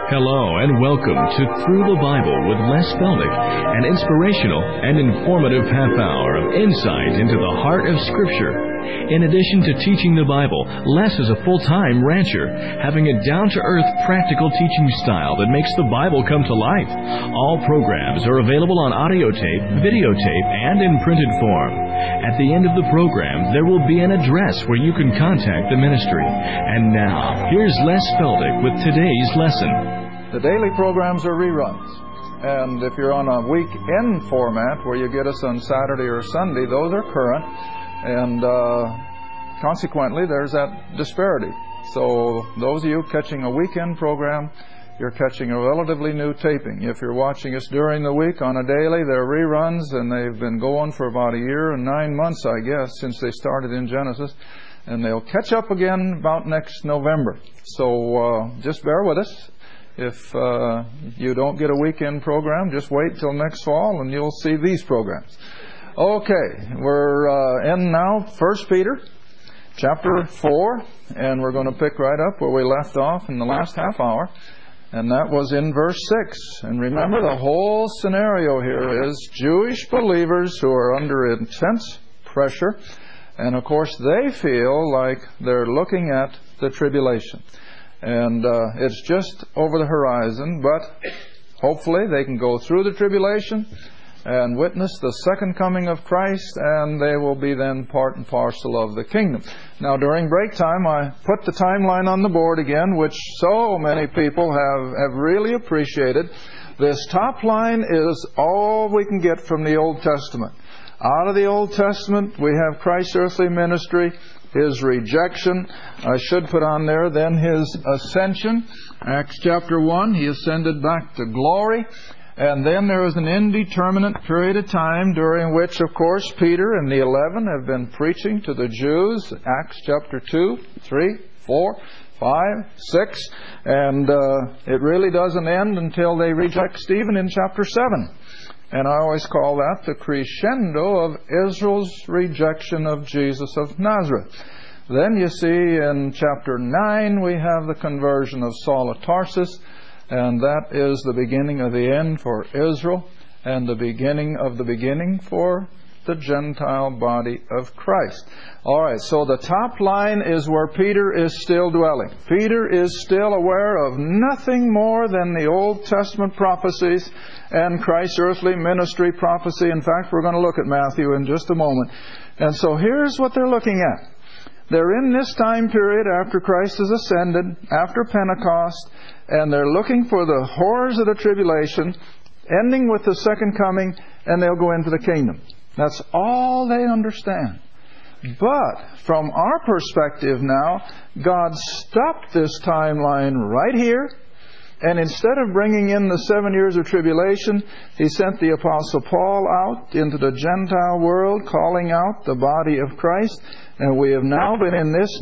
Hello and welcome to Through the Bible with Les Feldick, an inspirational and informative half hour of insight into the heart of Scripture. In addition to teaching the Bible, Les is a full-time rancher, having a down-to-earth practical teaching style that makes the Bible come to life. All programs are available on audio tape, videotape, and in printed form. At the end of the program, there will be an address where you can contact the ministry. And now, here's Les Feldick with today's lesson. The daily programs are reruns. And if you're on a weekend format where you get us on Saturday or Sunday, those are current. And consequently, there's that disparity. So those of you catching a weekend program, you're catching a relatively new taping. If you're watching us during the week on a daily, they're reruns, and they've been going for about a year and 9 months, I guess, since they started in Genesis. And they'll catch up again about next November. So just bear with us. If you don't get a weekend program, just wait till next fall and you'll see these programs. Okay, we're in now 1 Peter chapter 4, and we're going to pick right up where we left off in the last half hour, and that was in verse 6. And remember, the whole scenario here is Jewish believers who are under intense pressure, and of course they feel like they're looking at the tribulation. And it's just over the horizon, but hopefully they can go through the tribulation and witness the second coming of Christ, and they will be then part and parcel of the kingdom. Now, during break time, I put the timeline on the board again, which so many people have really appreciated. This top line is all we can get from the Old Testament. Out of the Old Testament, we have Christ's earthly ministry, His rejection. I should put on there then His ascension. Acts chapter 1, He ascended back to glory. And then there is an indeterminate period of time during which, of course, Peter and the 11 have been preaching to the Jews. Acts chapter 2, 3, 4, 5, 6. And it really doesn't end until they reject Stephen in chapter 7. And I always call that the crescendo of Israel's rejection of Jesus of Nazareth. Then you see in chapter 9 we have the conversion of Saul of Tarsus, and that is the beginning of the end for Israel and the beginning of the beginning for the Gentile body of Christ. All right, so the top line is where Peter is still dwelling. Peter is still aware of nothing more than the Old Testament prophecies and Christ's earthly ministry prophecy. In fact, we're going to look at Matthew in just a moment. And so here's what they're looking at. They're in this time period after Christ has ascended, after Pentecost, and they're looking for the horrors of the tribulation, ending with the second coming, and they'll go into the kingdom. That's all they understand. But from our perspective now, God stopped this timeline right here. And instead of bringing in the 7 years of tribulation, He sent the Apostle Paul out into the Gentile world, calling out the body of Christ. And we have now been in this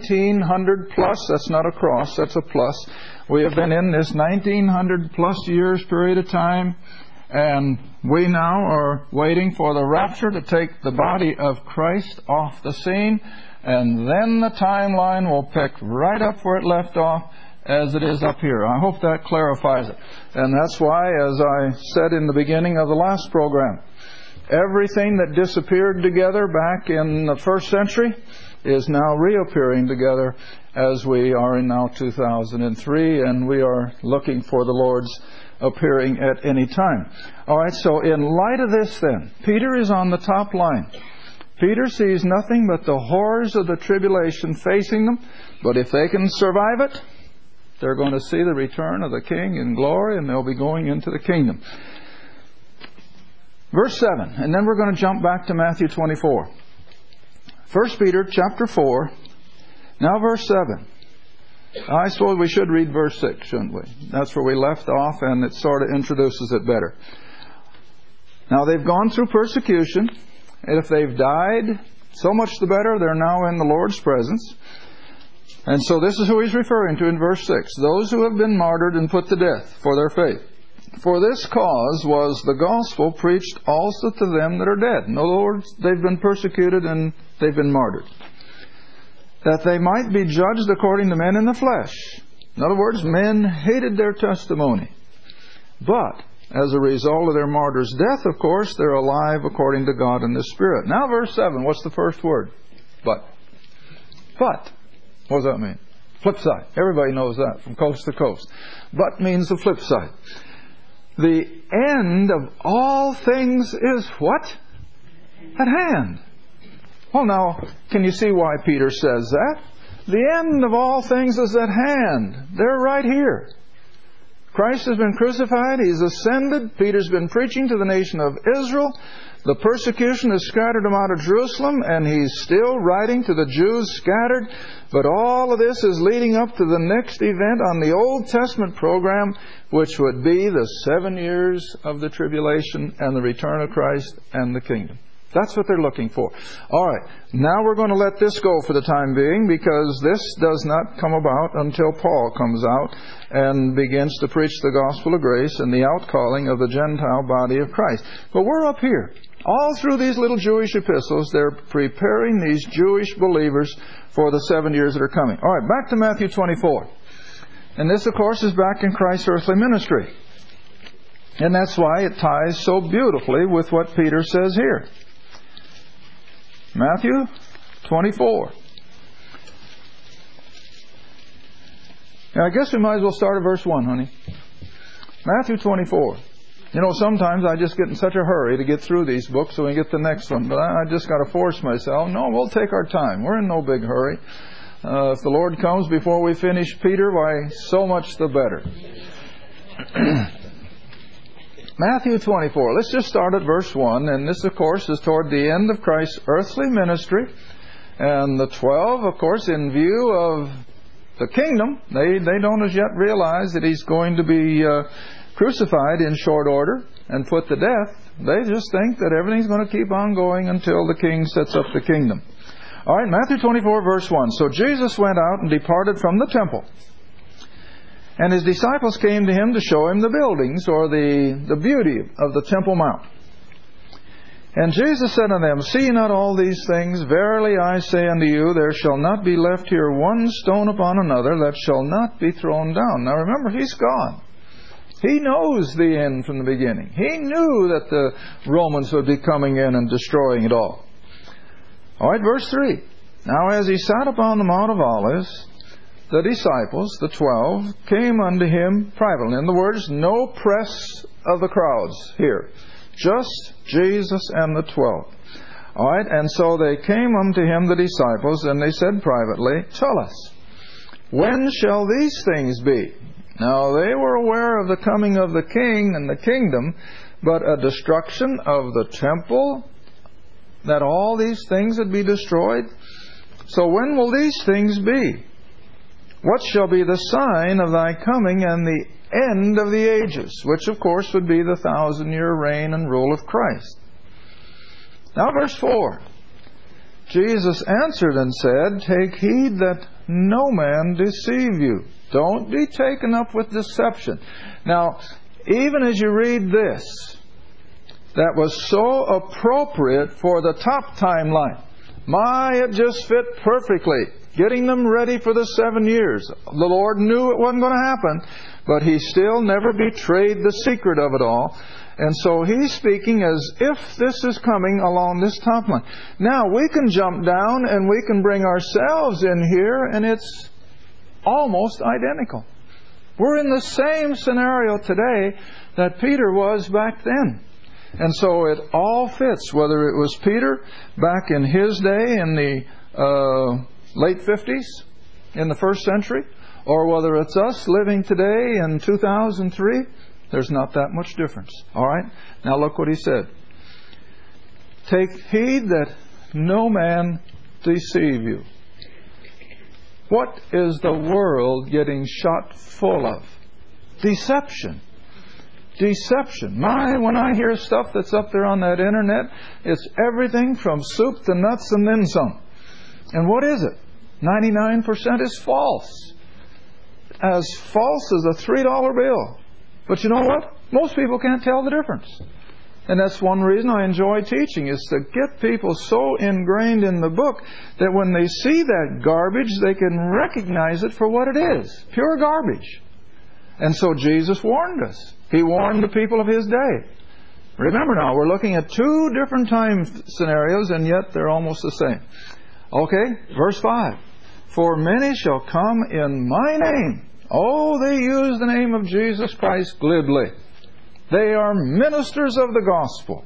1900 plus, that's not a cross, that's a plus. We have been in this 1900 plus years period of time. And we now are waiting for the rapture to take the body of Christ off the scene. And then the timeline will pick right up where it left off, as it is up here. I hope that clarifies it. And that's why, as I said in the beginning of the last program, everything that disappeared together back in the first century is now reappearing together as we are in now 2003, and we are looking for the Lord's appearing at any time. All right, so in light of this then, Peter is on the top line. Peter sees nothing but the horrors of the tribulation facing them, but if they can survive it, they're going to see the return of the King in glory, and they'll be going into the kingdom. Verse 7, and then we're going to jump back to Matthew 24. 1 Peter chapter 4, now verse 7. I suppose we should read verse 6, shouldn't we? That's where we left off, and it sort of introduces it better. Now they've gone through persecution, and if they've died, so much the better. They're now in the Lord's presence. And so this is who he's referring to in verse 6. Those who have been martyred and put to death for their faith. For this cause was the gospel preached also to them that are dead. In other words, they've been persecuted and they've been martyred. That they might be judged according to men in the flesh, In other words, men hated their testimony. But as a result of their martyr's death, of course, they're alive according to God in the Spirit. Now verse 7, what's the first word? But. But. What does that mean? Flip side. Everybody knows that from coast to coast. But means the flip side. The end of all things is what? At hand. Well, now, can you see why Peter says that? The end of all things is at hand. They're right here. Christ has been crucified. He's ascended. Peter's been preaching to the nation of Israel. The persecution has scattered him out of Jerusalem, and he's still writing to the Jews scattered. But all of this is leading up to the next event on the Old Testament program, which would be the 7 years of the tribulation and the return of Christ and the kingdom. That's what they're looking for. All right, now we're going to let this go for the time being, because this does not come about until Paul comes out and begins to preach the gospel of grace and the outcalling of the Gentile body of Christ. But we're up here. All through these little Jewish epistles, they're preparing these Jewish believers for the 7 years that are coming. All right, back to Matthew 24. And this, of course, is back in Christ's earthly ministry. And that's why it ties so beautifully with what Peter says here. Matthew 24. Now, I guess we might as well start at verse 1, honey. Matthew 24. You know, sometimes I just get in such a hurry to get through these books so we can get the next one. But I just got to force myself. No, we'll take our time. We're in no big hurry. If the Lord comes before we finish Peter, why, so much the better. Matthew 24. Let's just start at verse 1. And this, of course, is toward the end of Christ's earthly ministry. And the 12, of course, in view of the kingdom, they don't as yet realize that He's going to be crucified in short order and put to death. They just think that everything's going to keep on going until the king sets up the kingdom. All right, Matthew 24, verse 1. So Jesus went out and departed from the temple. And His disciples came to Him to show Him the buildings, or the beauty of the Temple Mount. And Jesus said unto them, See ye not all these things? Verily I say unto you, there shall not be left here one stone upon another that shall not be thrown down. Now remember, He's gone. He knows the end from the beginning. He knew that the Romans would be coming in and destroying it all. All right, verse 3. Now as He sat upon the Mount of Olives, the disciples, the 12, came unto Him privately. In other words, no press of the crowds here. Just Jesus and the 12. All right, and so they came unto Him, the disciples, and they said privately, Tell us, when shall these things be? Now, they were aware of the coming of the king and the kingdom, but a destruction of the temple, that all these things would be destroyed. So when will these things be? What shall be the sign of Thy coming and the end of the ages? Which, of course, would be the 1,000-year reign and rule of Christ. Now, verse 4. Jesus answered and said, Take heed that no man deceive you. Don't be taken up with deception. Now, even as you read this, that was so appropriate for the top timeline. It just fit perfectly. Getting them ready for the 7 years. The Lord knew it wasn't going to happen, but He still never betrayed the secret of it all. And so He's speaking as if this is coming along this top line. Now, we can jump down and we can bring ourselves in here, and it's almost identical. We're in the same scenario today that Peter was back then. And so it all fits, whether it was Peter back in his day in the late 50s, in the first century, or whether it's us living today in 2003, there's not that much difference. All right? Now look what He said. Take heed that no man deceive you. What is the world getting shot full of? Deception. Deception. When I hear stuff that's up there on that internet, it's everything from soup to nuts and then some. And what is it? 99% is false. As false as a $3 bill. But you know what? Most people can't tell the difference. And that's one reason I enjoy teaching, is to get people so ingrained in the book that when they see that garbage, they can recognize it for what it is. Pure garbage. And so Jesus warned us. He warned the people of His day. Remember now, we're looking at two different time scenarios, and yet they're almost the same. Okay, verse 5. For many shall come in my name. Oh, they use the name of Jesus Christ glibly. They are ministers of the gospel.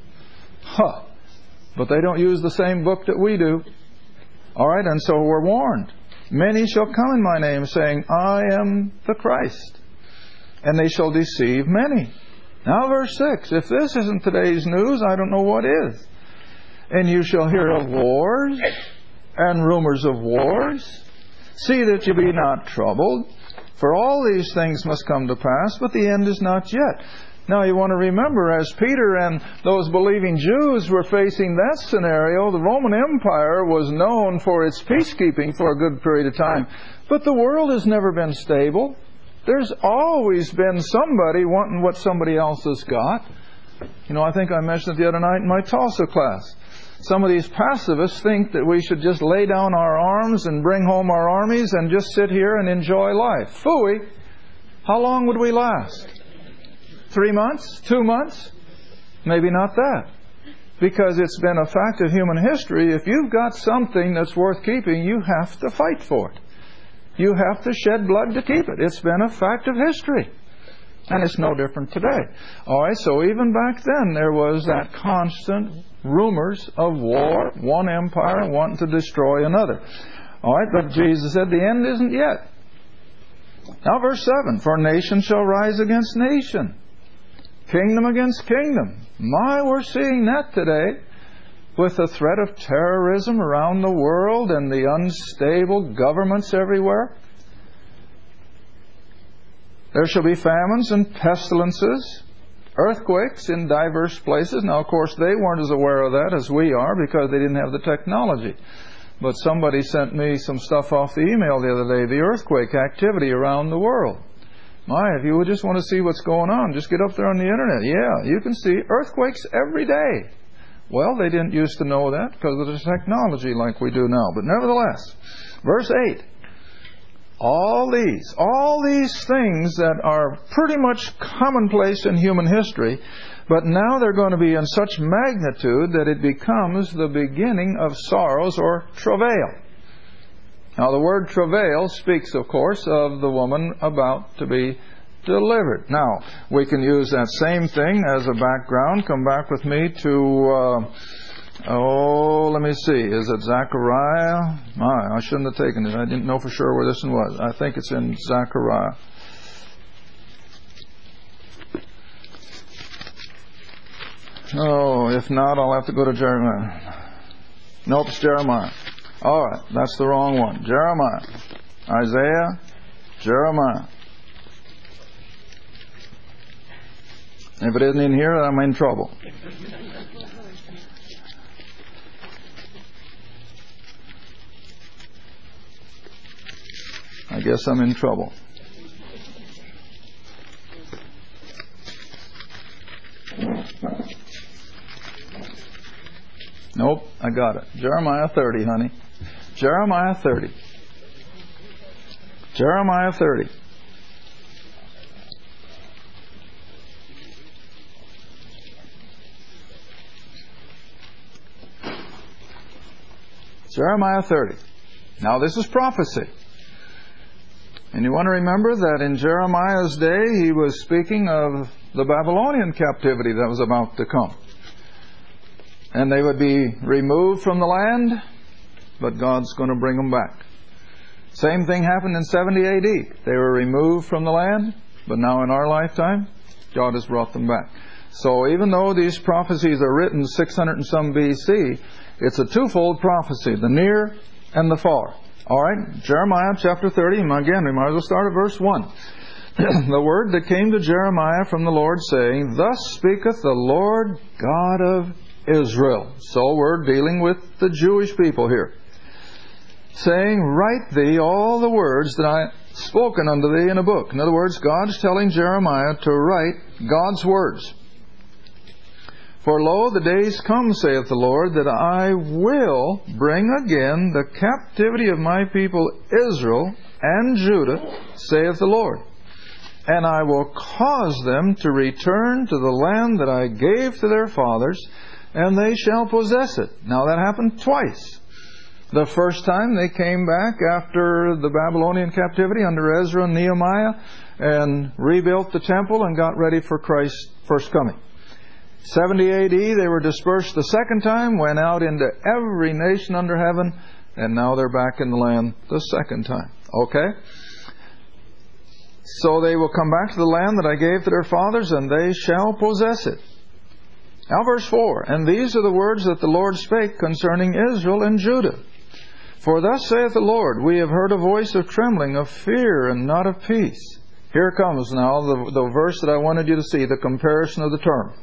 But they don't use the same book that we do. All right, and so we're warned. Many shall come in my name, saying, I am the Christ. And they shall deceive many. Now verse 6. If this isn't today's news, I don't know what is. And you shall hear of wars and rumors of wars. See that you be not troubled. For all these things must come to pass, but the end is not yet. Now you want to remember, as Peter and those believing Jews were facing that scenario, the Roman Empire was known for its peacekeeping for a good period of time. But the world has never been stable. There's always been somebody wanting what somebody else has got. You know, I think I mentioned it the other night in my Tulsa class. Some of these pacifists think that we should just lay down our arms and bring home our armies and just sit here and enjoy life. Phooey! How long would we last? 3 months? 2 months? Maybe not that. Because it's been a fact of human history. If you've got something that's worth keeping, you have to fight for it. You have to shed blood to keep it. It's been a fact of history. And it's no different today. All right, so even back then there was that constant rumors of war, one empire wanting to destroy another. All right, but Jesus said the end isn't yet. Now verse 7, for nation shall rise against nation, kingdom against kingdom. We're seeing that today with the threat of terrorism around the world and the unstable governments everywhere. There shall be famines and pestilences, earthquakes in diverse places. Now, of course, they weren't as aware of that as we are because they didn't have the technology. But somebody sent me some stuff off the email the other day, the earthquake activity around the world. If you would just want to see what's going on, just get up there on the internet. Yeah, you can see earthquakes every day. Well, they didn't used to know that because of the technology like we do now. But nevertheless, verse 8. All these things that are pretty much commonplace in human history, but now they're going to be in such magnitude that it becomes the beginning of sorrows or travail. Now the word travail speaks, of course, of the woman about to be delivered. Now, we can use that same thing as a background. Come back with me to... let me see. Is it Zechariah? I shouldn't have taken it. I didn't know for sure where this one was. I think it's in Zechariah. If not, I'll have to go to Jeremiah. Nope, it's Jeremiah. All right, that's the wrong one. Jeremiah. Isaiah, Jeremiah. If it isn't in here, I'm in trouble. I guess I'm in trouble. Nope, I got it. Jeremiah 30, honey. Jeremiah 30. Jeremiah 30. Jeremiah 30. Now this is prophecy. And you want to remember that in Jeremiah's day, he was speaking of the Babylonian captivity that was about to come. And they would be removed from the land, but God's going to bring them back. Same thing happened in 70 AD. They were removed from the land, but now in our lifetime, God has brought them back. So even though these prophecies are written 600 and some BC, it's a twofold prophecy, the near and the far. All right, Jeremiah chapter 30, again, we might as well start at verse 1. The word that came to Jeremiah from the Lord, saying, Thus speaketh the Lord God of Israel. So we're dealing with the Jewish people here. Saying, Write thee all the words that I spoken unto thee in a book. In other words, God's telling Jeremiah to write God's words. For lo, the days come, saith the Lord, that I will bring again the captivity of my people Israel and Judah, saith the Lord. And I will cause them to return to the land that I gave to their fathers, and they shall possess it. Now that happened twice. The first time they came back after the Babylonian captivity under Ezra and Nehemiah and rebuilt the temple and got ready for Christ's first coming. 70 A.D. they were dispersed the second time, went out into every nation under heaven, and now they're back in the land the second time. Okay? So they will come back to the land that I gave to their fathers, and they shall possess it. Now verse 4, And these are the words that the Lord spake concerning Israel and Judah. For thus saith the Lord, We have heard a voice of trembling, of fear, and not of peace. Here comes now the verse that I wanted you to see, the comparison of the term.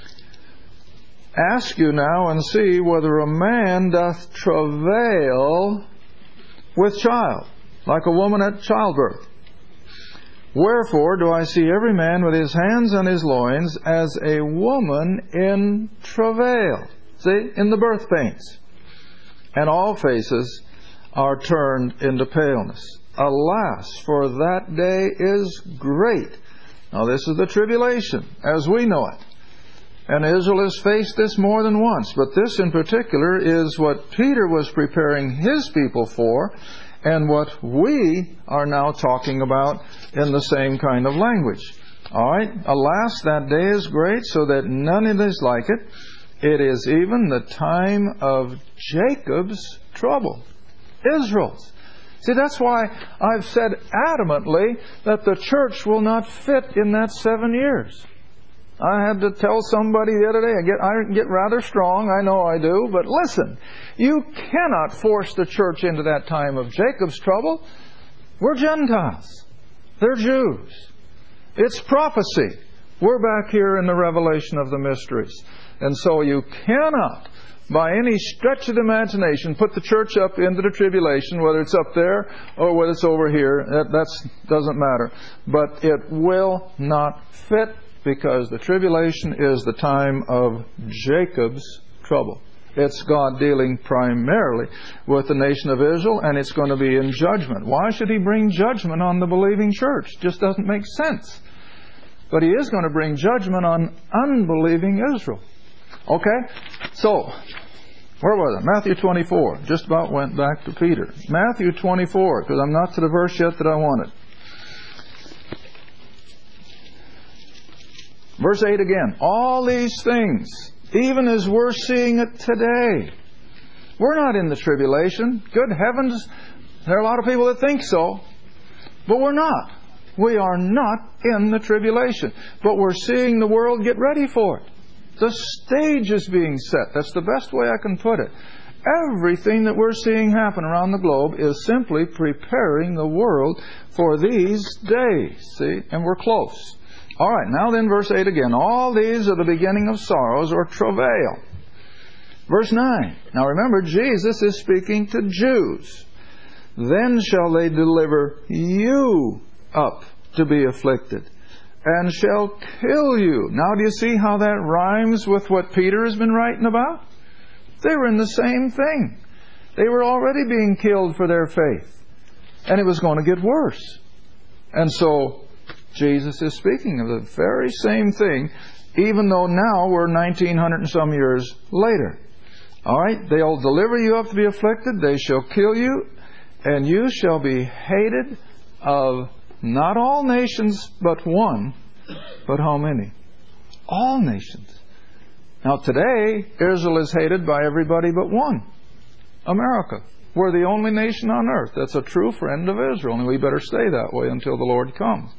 Ask you now and see whether a man doth travail with child, like a woman at childbirth. Wherefore do I see every man with his hands on his loins as a woman in travail. See, in the birth pains. And all faces are turned into paleness. Alas, for that day is great. Now this is the tribulation, as we know it. And Israel has faced this more than once. But this in particular is what Peter was preparing his people for, and what we are now talking about in the same kind of language. All right? Alas, that day is great, so that none is like it. It is even the time of Jacob's trouble. Israel's. See, that's why I've said adamantly that the church will not fit in that 7 years. I had to tell somebody the other day, I get rather strong, I know I do, but listen, you cannot force the church into that time of Jacob's trouble. We're Gentiles. They're Jews. It's prophecy. We're back here in the revelation of the mysteries. And so you cannot, by any stretch of the imagination, put the church up into the tribulation, whether it's up there or whether it's over here. That doesn't matter. But it will not fit, because the tribulation is the time of Jacob's trouble. It's God dealing primarily with the nation of Israel, and it's going to be in judgment. Why should He bring judgment on the believing church? It just doesn't make sense. But He is going to bring judgment on unbelieving Israel. Okay? So, where was it? Matthew 24. Just about went back to Peter. Matthew 24, because I'm not to the verse yet that I wanted. Verse 8 again. All these things, even as we're seeing it today. We're not in the tribulation. Good heavens, there are a lot of people that think so. But we're not. We are not in the tribulation. But we're seeing the world get ready for it. The stage is being set. That's the best way I can put it. Everything that we're seeing happen around the globe is simply preparing the world for these days. See? And we're close. All right, now then verse 8 again. All these are the beginning of sorrows or travail. Verse 9. Now remember, Jesus is speaking to Jews. Then shall they deliver you up to be afflicted, and shall kill you. Now do you see how that rhymes with what Peter has been writing about? They were in the same thing. They were already being killed for their faith. And it was going to get worse. And so Jesus is speaking of the very same thing, even though now we're 1900 and some years later. All right? They'll deliver you up to be afflicted. They shall kill you. And you shall be hated of not all nations, but one. But how many? All nations. Now today, Israel is hated by everybody but one. America. We're the only nation on earth that's a true friend of Israel. And we better stay that way until the Lord comes.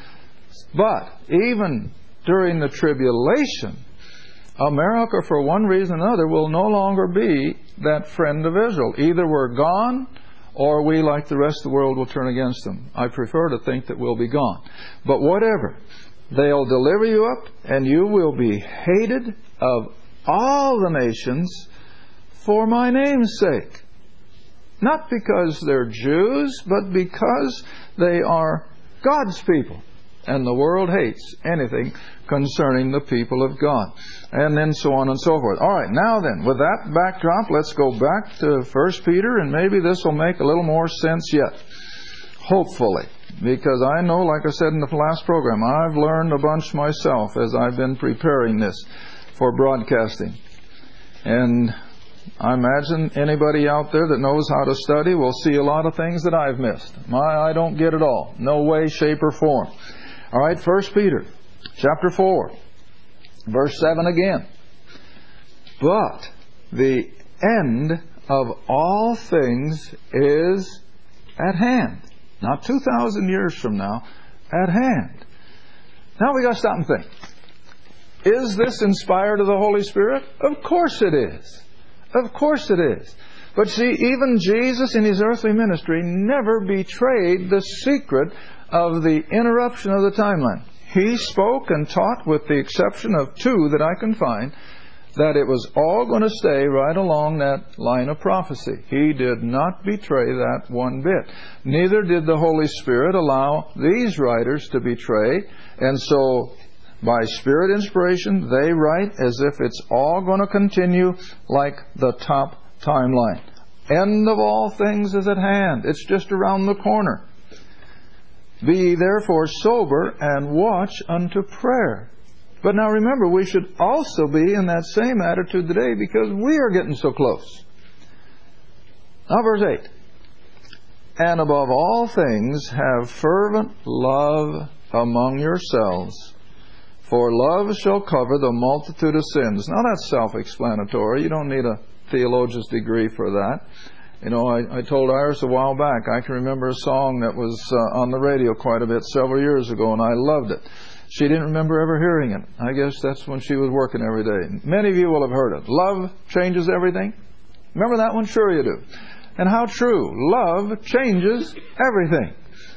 But even during the tribulation, America, for one reason or another, will no longer be that friend of Israel. Either we're gone, or we, like the rest of the world, will turn against them. I prefer to think that we'll be gone. But whatever, they'll deliver you up, and you will be hated of all the nations for my name's sake. Not because they're Jews, but because they are God's people. And the world hates anything concerning the people of God. And then so on and so forth. All right, now then, with that backdrop, let's go back to 1 Peter, and maybe this will make a little more sense yet. Hopefully. Because I know, like I said in the last program, I've learned a bunch myself as I've been preparing this for broadcasting. And I imagine anybody out there that knows how to study will see a lot of things that I've missed. I don't get it all. No way, shape, or form. All right, 1 Peter chapter 4, verse 7 again. But the end of all things is at hand. Not 2,000 years from now, at hand. Now we got to stop and think. Is this inspired of the Holy Spirit? Of course it is. Of course it is. But see, even Jesus in His earthly ministry never betrayed the secret of the interruption of the timeline. He spoke and taught, with the exception of two that I can find, that it was all going to stay right along that line of prophecy. He did not betray that one bit. Neither did the Holy Spirit allow these writers to betray. And so, by Spirit inspiration, they write as if it's all going to continue like the top timeline. End of all things is at hand. It's just around the corner. Be ye therefore sober and watch unto prayer. But now remember, we should also be in that same attitude today because we are getting so close. Now verse 8. And above all things have fervent love among yourselves, for love shall cover the multitude of sins. Now that's self-explanatory. You don't need a theologian's degree for that. You know, I told Iris a while back, I can remember a song that was on the radio quite a bit several years ago, and I loved it. She didn't remember ever hearing it. I guess that's when she was working every day. Many of you will have heard it. Love changes everything. Remember that one? Sure you do. And how true. Love changes everything.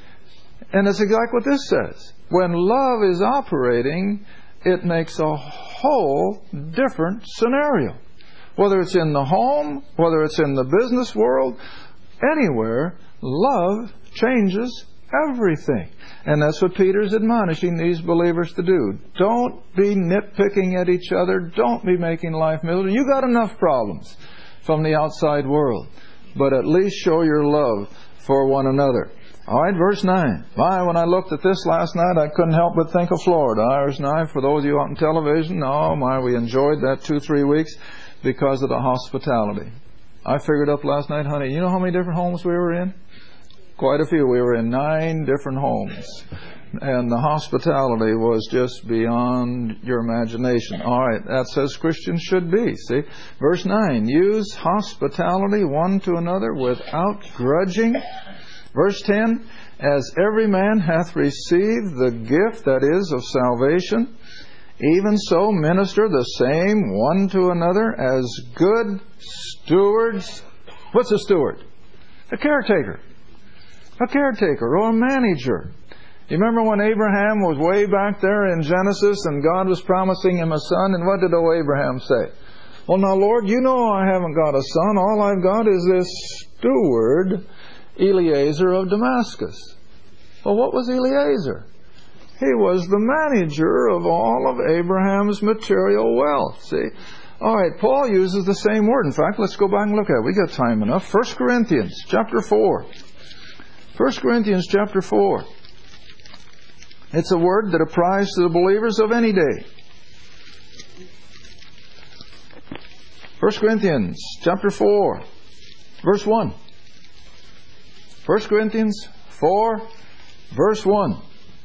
And it's exactly what this says. When love is operating, it makes a whole different scenario. Whether it's in the home, whether it's in the business world, anywhere, love changes everything. And that's what Peter's admonishing these believers to do. Don't be nitpicking at each other. Don't be making life miserable. You got enough problems from the outside world. But at least show your love for one another. All right, verse 9. When I looked at this last night, I couldn't help but think of Florida. Iris and I, for those of you on television, we enjoyed that 2-3 weeks because of the hospitality. I figured up last night, honey, you know how many different homes we were in? Quite a few. We were in 9 different homes. And the hospitality was just beyond your imagination. All right, that's as Christians should be. See? Verse 9, use hospitality one to another without grudging. Verse 10, as every man hath received the gift that is of salvation, even so minister the same one to another as good stewards. What's a steward? A caretaker. A caretaker or a manager. You remember when Abraham was way back there in Genesis and God was promising him a son, and what did old Abraham say? Well, now, Lord, you know I haven't got a son. All I've got is this steward, Eliezer of Damascus. Well, what was Eliezer? He was the manager of all of Abraham's material wealth. See? All right, Paul uses the same word. In fact, let's go back and look at it. We got time enough. 1 Corinthians chapter 4. 1 Corinthians chapter 4. It's a word that applies to the believers of any day. 1 Corinthians chapter 4, verse 1. 1 Corinthians 4, verse 1.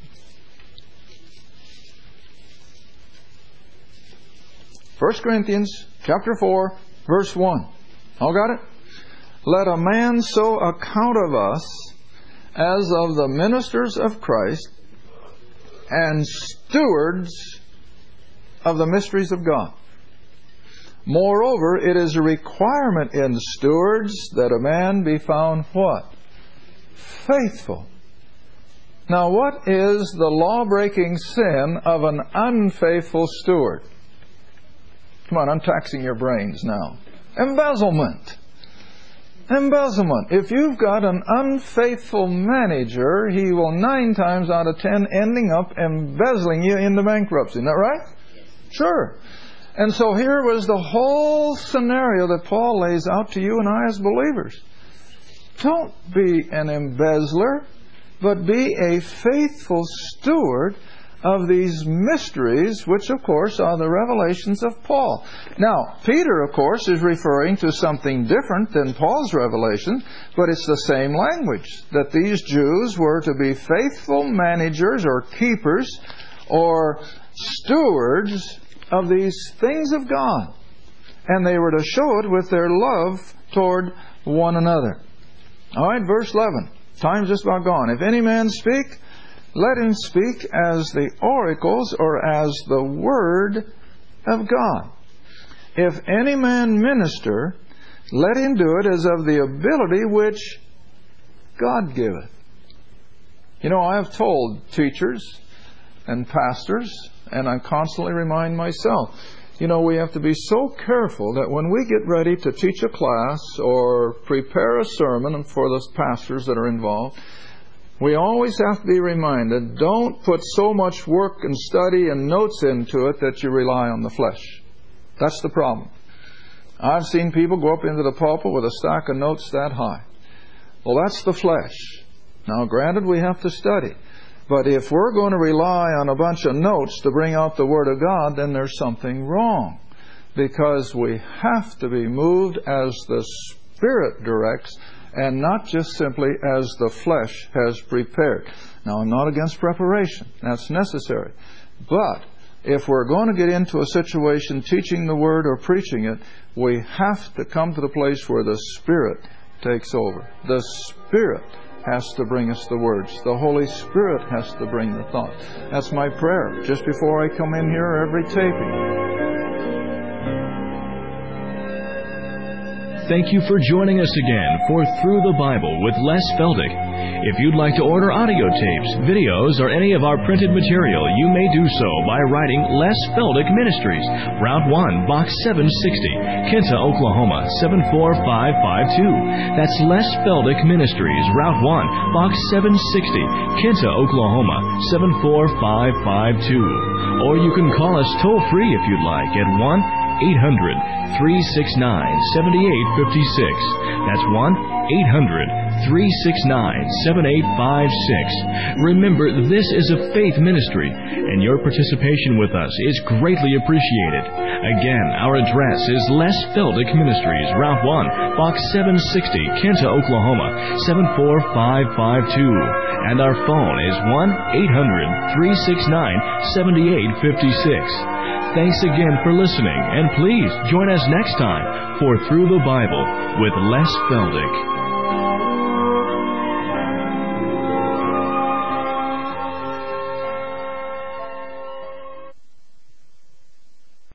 First Corinthians chapter 4, verse 1. All got it? Let a man so account of us as of the ministers of Christ and stewards of the mysteries of God. Moreover, it is a requirement in stewards that a man be found what? Faithful. Now, what is the law-breaking sin of an unfaithful steward? Come on, I'm taxing your brains now. Embezzlement. Embezzlement. If you've got an unfaithful manager, he will 9 times out of 10 ending up embezzling you into bankruptcy. Isn't that right? Sure. And so here was the whole scenario that Paul lays out to you and I as believers. Don't be an embezzler, but be a faithful steward of these mysteries, which of course are the revelations of Paul. Now, Peter, of course, is referring to something different than Paul's revelation, but it's the same language, that these Jews were to be faithful managers or keepers or stewards of these things of God. And they were to show it with their love toward one another. All right, verse 11. Time's just about gone. If any man speak, let him speak as the oracles or as the Word of God. If any man minister, let him do it as of the ability which God giveth. You know, I have told teachers and pastors, and I constantly remind myself, you know, we have to be so careful that when we get ready to teach a class or prepare a sermon for those pastors that are involved, we always have to be reminded, don't put so much work and study and notes into it that you rely on the flesh. That's the problem. I've seen people go up into the pulpit with a stack of notes that high. Well, that's the flesh. Now, granted, we have to study. But if we're going to rely on a bunch of notes to bring out the Word of God, then there's something wrong. Because we have to be moved as the Spirit directs and not just simply as the flesh has prepared. Now, I'm not against preparation. That's necessary. But if we're going to get into a situation teaching the Word or preaching it, we have to come to the place where the Spirit takes over. The Spirit has to bring us the words. The Holy Spirit has to bring the thought. That's my prayer just before I come in here every taping. Thank you for joining us again for Through the Bible with Les Feldick. If you'd like to order audio tapes, videos, or any of our printed material, you may do so by writing Les Feldick Ministries, Route 1, Box 760, Kinta, Oklahoma, 74552. That's Les Feldick Ministries, Route 1, Box 760, Kinta, Oklahoma, 74552. Or you can call us toll-free if you'd like at 1-800-369-7856. That's 1-800-369-7856. Remember, this is a faith ministry, and your participation with us is greatly appreciated. Again, our address is Les Feldick Ministries, Route 1, Box 760, Kinta, Oklahoma, 74552. And our phone is 1-800-369-7856. Thanks again for listening, and please join us next time for Through the Bible with Les Feldick.